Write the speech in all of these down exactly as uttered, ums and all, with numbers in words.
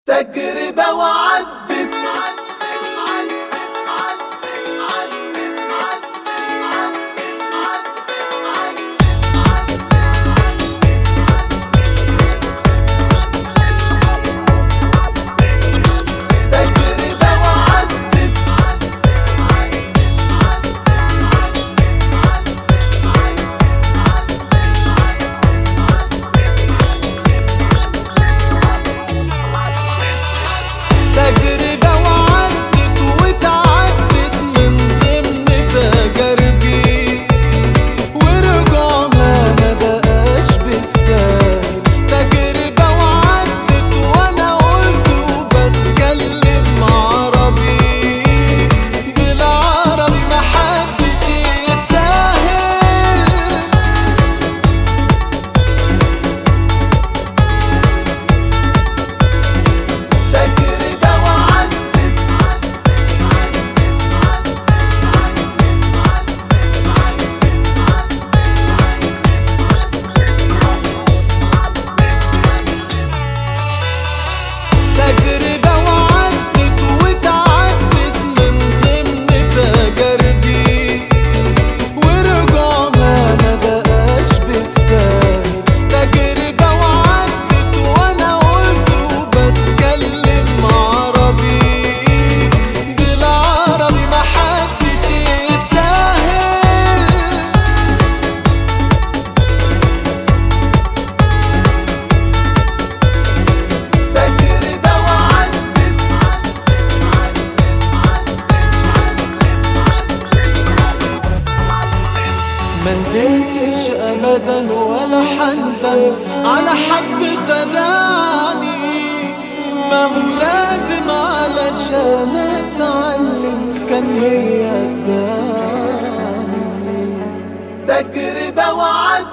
تجربة وعدت. تجربة وعدت وتعدت من ضمن تجاربي، ورجوعها ما بقاش بالسهل. تجربة وعدت وانا قلت وبتكلم عربي، بالعربي محدش يستاهل. تجربة وعدت وتعدت من ضمن تجاربي، ورجوعها ما بقاش بالسهل. تجربة وعدت وانا قلت وبتكلم عربي، بالعربي محدش يستاهل. ما ندمتش ابدا ولا حندم على حد خدعني، ما هو لازم علشان اتعلم كان هي تباني. تجربة وعدت.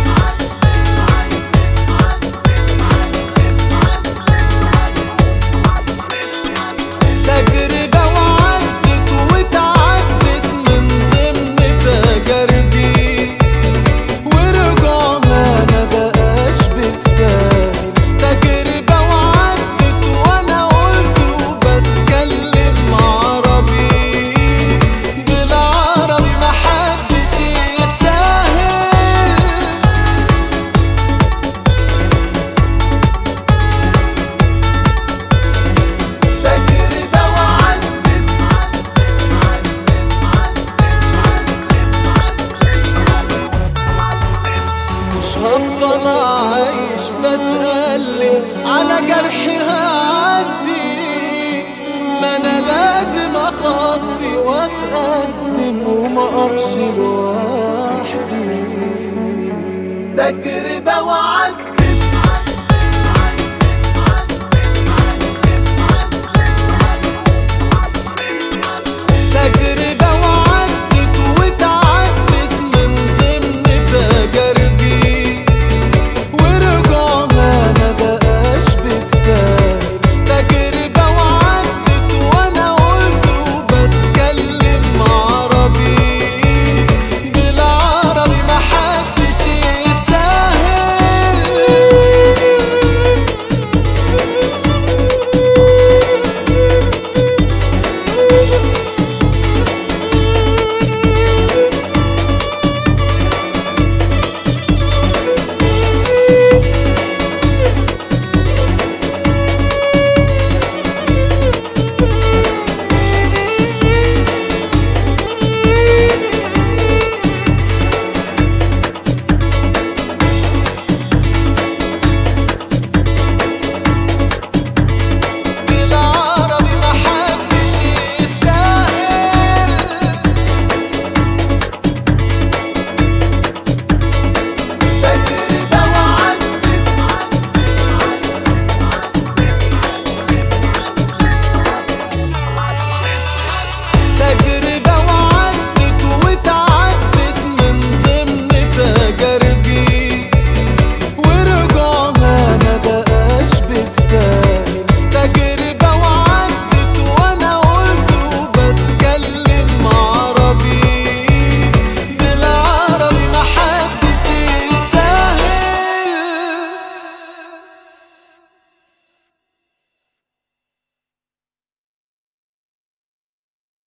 تجربة وعدت وتعدت من ضمن تجاربي، ورجوعها ما بقاش بالسهل. تجربة وعدت وانا قلت وبتكلم عربي، بالعربي محدش يستاهل. تجربة وعدت. مش هفضل عايش بتألم على جرحي هعدي، ما انا لازم اخطي واتقدم وما اقفش لوحدي. تجربة وعدت.